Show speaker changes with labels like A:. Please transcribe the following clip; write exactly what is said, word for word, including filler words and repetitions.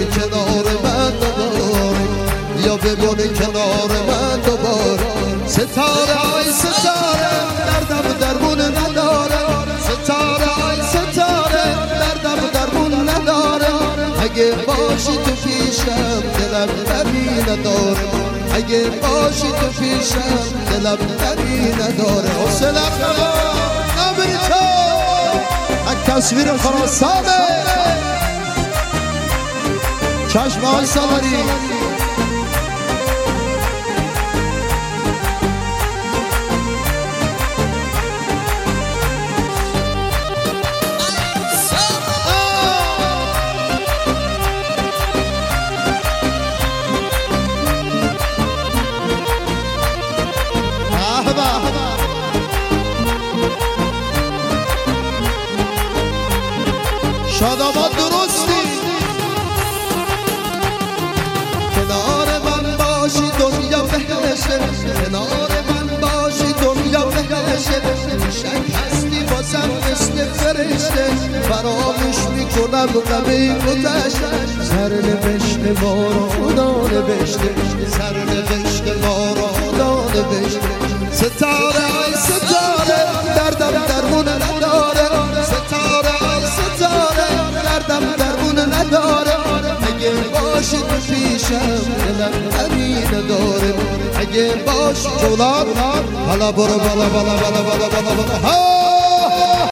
A: بمونی کنار من دوباره، یا بمونی کنار من دوباره. ستاره های ستاره دردم درمون نداره، ستاره های ستاره دردم درمون نداره. اگه باشی تو پیشم دلم غمی نداره، اگه باشی تو پیشم دلم غمی نداره. حسنم نبری تو یک تصویر خراسانه چشم های سواری. شاداباد درستی کنار من باشی دنیا بهشه، کنار من باشی دنیا بهشه. شک هستی بازم مثل فرشته، فراموش میکنم غمی گذشته. سر نوشته ما را خدا نوشته، سر نوشته ما را خدا نوشته. ستاره ای ستاره دردم درمون نداره، ستاره ای ستاره دردم درمون نداره. اگه باشی تو پیشم دلم غمی نداره، اگه باشی جولان. بالا برو بالا بالا بالا بالا بالا بالا.